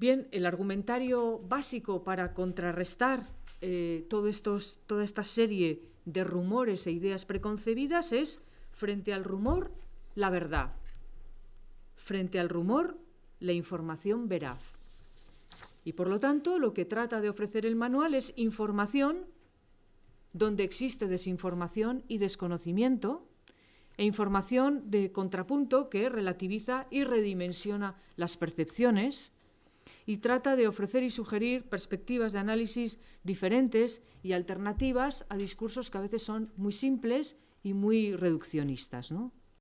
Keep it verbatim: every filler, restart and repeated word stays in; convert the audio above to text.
Bien, el argumentario básico para contrarrestar eh, todo estos, toda esta serie de rumores e ideas preconcebidas es: frente al rumor, la verdad; frente al rumor, la información veraz. Y por lo tanto, lo que trata de ofrecer el manual es información donde existe desinformación y desconocimiento, e información de contrapunto que relativiza y redimensiona las percepciones, y trata de ofrecer y sugerir perspectivas de análisis diferentes y alternativas a discursos que a veces son muy simples y muy reduccionistas, ¿no?